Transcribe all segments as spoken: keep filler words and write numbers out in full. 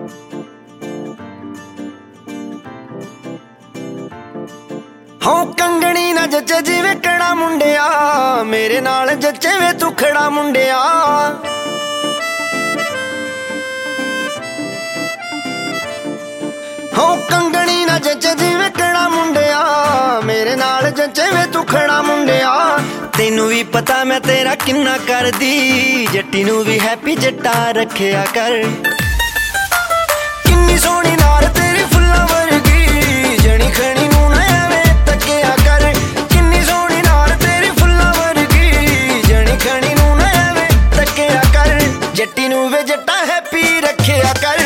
हाँ कंगनी ना जचे जिवें कड़ा मुंडिया, मेरे नाल जचे वे तू खड़ा मुंडिया। हाँ कंगनी ना जचे जिवें कड़ा मुंडिया, मेरे नाल जचे वे तू खड़ा मुंडिया। तेनू भी पता मैं तेरा किन्ना कर दी, जट्टी नू भी हैप्पी जट्टा रखिया कर। किन्नी सोहनी नार तेरी फुल्लां वर्गी, जनी खनी नू ना एवें तकिया कर। किन्नी सोहनी नार तेरी फुल्लां वर्गी, जनी खनी नू ना एवें तकिया कर। जट्टी नू वे जट्टा हैप्पी रखिया कर।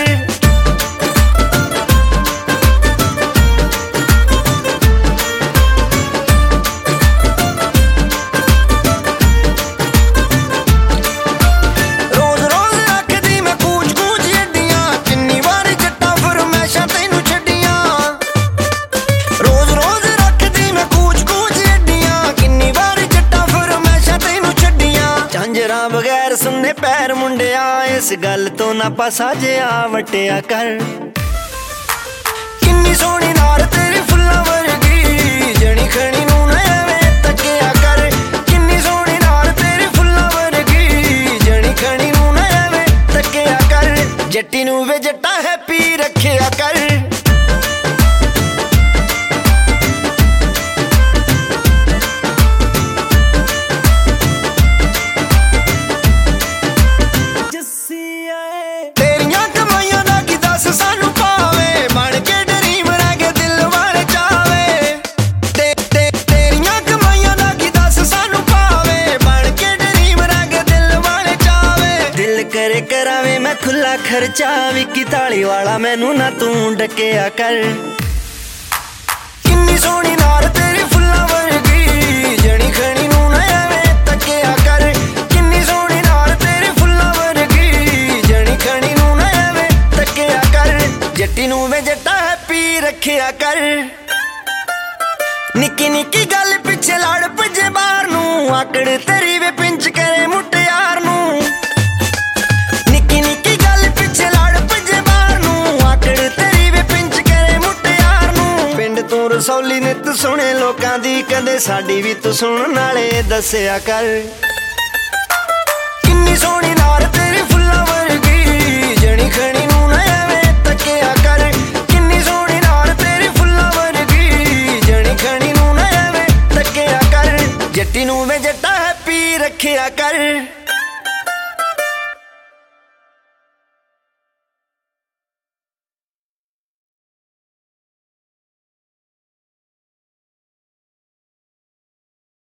बगैर सुनने पैर मुंडिया, इस गल तो ना पासा जिहा वटिया कर। किन्नी सोहनी नार तेरी फुल्लां वर्गी, जनी खनी नू ना एवें तकिया कर। किन्नी सोहनी नार तेरी फुल्लां वर्गी, जनी खनी नू ना एवें तकिया कर। जट्टी नू वे जट्टा हैप्पी रखिया कर। सानू पावे बन के ड्रीम रह गए दिल वाले चावे। ते, ते, तेरियां कमाइयां दा की दस सानू पावे, बन के ड्रीम रह गए दिल वाले चावे। दिल करे करावे मैं खुला खर्चा, विकी ताली वाला मैनू ना तू डकिया कर। किन्नी सोहनी नार तेरी फुल्लां वर्गी, जनी खनी नू ना एवें तकिया कर। किन्नी सोहनी नार तेरी फुल्लां वर्गी, जनी खनी नू ना एवें तकिया कर। जट्टी नू वे जट्टा हैप्पी रखिया कर। निक्की निक्की गल पिछे लड़ भजे बाहर नू, आकड़ तेरी वे पिंच करे मुटियार नू। निक्की निक्की गल पिछे लड़ भजे बाहर नू, आकड़ तेरी वे पिंच करे मुटियार नू। पिंड तू रसौली नित सुने लोकां दी, कदे साडी भी तू सुन नाले दसिया कर। किन्नी सोहनी नार तेरी